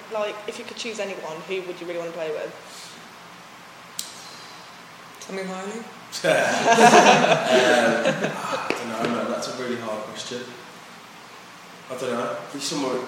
like, if you could choose anyone, who would you really want to play with? Tommy Riley? I don't know, man. That's a really hard question. I don't know. Be someone.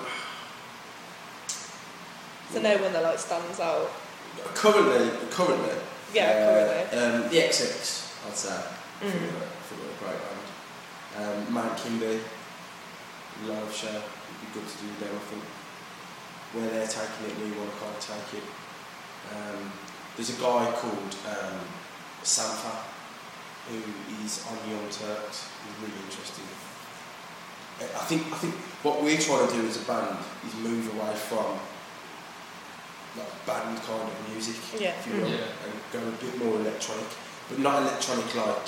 So no one that like stands out. Currently. Yeah, currently. The XX, I'd say. For a great band. Mount Kimby, Loudshire, it'd be good to do them. I think where they're taking it, we want to kind of take it. There's a guy called Sampha, who is on Young Turks. He's really interesting. I think what we're trying to do as a band is move away from like band kind of music, if you will, and go a bit more electronic, but not electronic like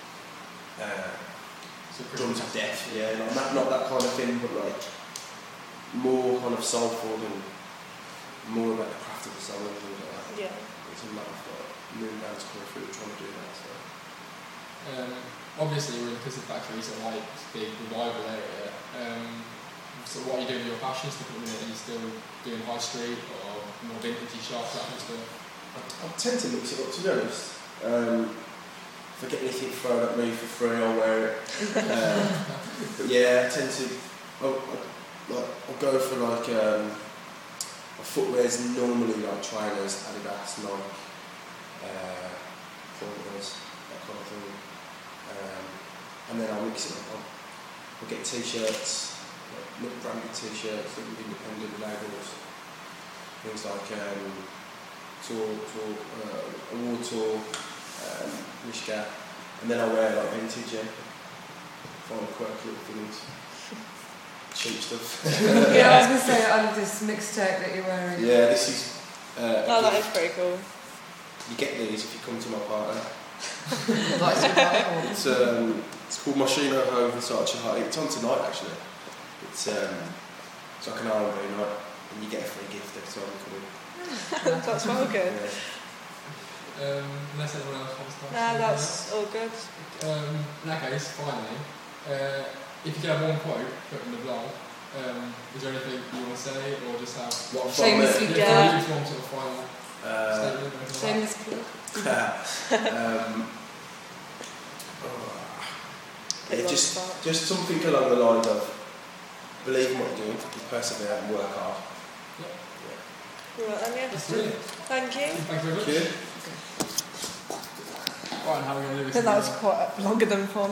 drums of death, like not that kind of thing, but like more kind of soulful and more about the craft of the song and things like that. Yeah. There's a lot of new bands coming through trying to do that. So. Obviously, we're in Twisted Factory, so like it's a big revival area. So what are you doing with your fashion stuff at the minute? Are you still doing high street or more vintage shops, that kind of stuff? I tend to mix it up, to be honest. If I get anything thrown at me for free, I'll wear it. But yeah, I tend to. I'll go for like my footwear's normally like trainers, Adidas, Nike, Pumas, that kind of thing. And then I'll mix it up. I'll get t-shirts, like branded t-shirts, like with independent labels, things like award tour, Mishka, and then I wear like vintage, find quirky little things, cheap stuff. Yeah, I was going to say, on this mixtape that you're wearing. Yeah, this is. that is pretty cool. You get these if you come to my party. It's called Moschino Ho Versace High. It's on tonight actually. It's like an R&B night, and you get a free gift every time you come in. That's well good. Unless anyone else wants to ask. Nah, that's all good. In that case, finally, if you could have one quote put in the blog, is there anything you want to say, or just have what shamelessly just one sort of final statement? Shameless plug. Just something along the lines of believe in what you're doing, persevere and work hard. Right, then, yeah. That's brilliant. Thank you. Thank you very much. Good. Right, and how are we going to do this? That was quite longer than 4 minutes.